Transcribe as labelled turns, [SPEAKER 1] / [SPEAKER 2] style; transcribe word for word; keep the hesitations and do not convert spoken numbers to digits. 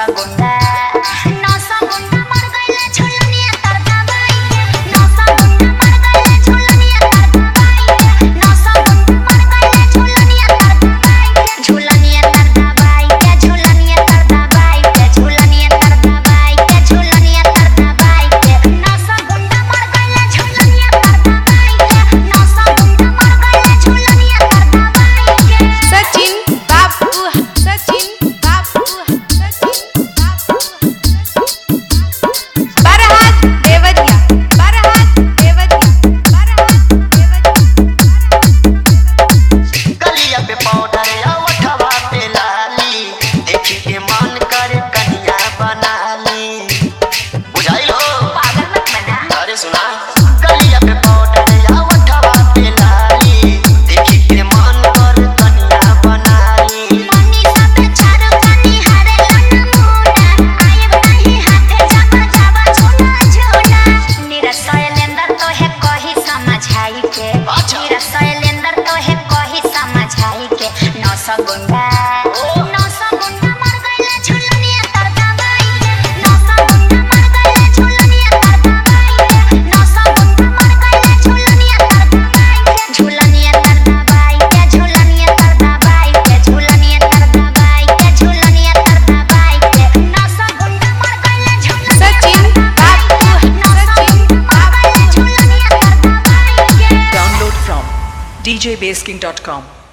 [SPEAKER 1] नौसा गुंडा नौसा गुंडा मर गइले झुलनिया तर दबाई के नौसा गुंडा मर गइले झुलनिया तर दबाई के नौसा गुंडा मर गइले झुलनिया तर दबाई के झुलनिया तर दबाई के झुलनिया तर दबाई के झुलनिया तर दबाई के झुलनिया तर दबाई के नौसा गुंडा मर गइले झुलनिया तर दबाई के नौसा गुंडा मर गइले झुलनिया तर दबाई के
[SPEAKER 2] सचिन बाबू सचिन बाबू सचिन बाबू बरहात देवरिया बरहात देवरिया बरहात देवरिया
[SPEAKER 3] गलिया पे पाउडर या वठवा पे लाली देखी के मन करे कन्या बना ली बुझाई लो
[SPEAKER 1] पागल मत बना
[SPEAKER 3] अरे सुना गलिया पे पाउडर या वठवा पे लाली देखी के मन करे कन्या बना ली
[SPEAKER 1] मनी सब चारो कनी हरे नमूना आयब नहीं हाथे जाबा जाबा झूला झूला निरसय लेंदर तो है कही समझाई के
[SPEAKER 3] अच्छा।
[SPEAKER 1] निरसय लेंदर तो है कही समझाई के नौसा गुंडा नौसा गुंडा मर गइले झुलनिया तर दबाई के नौसा गुंडा मर गइले झुलनिया तर दबाई के नौसा गुंडा मर गइले झुलनिया तर दबाई के झुलनिया तर दबाई के झुलनिया तर दबाई के झुलनिया तर दबाई के झुलनिया तर दबाई के नौसा गुंडा मर गइले झुलनिया
[SPEAKER 2] सचिन बाबू
[SPEAKER 1] नौसा गुंडा मर गइले झुलनिया तर दबाई के
[SPEAKER 4] Download from d j base king dot com.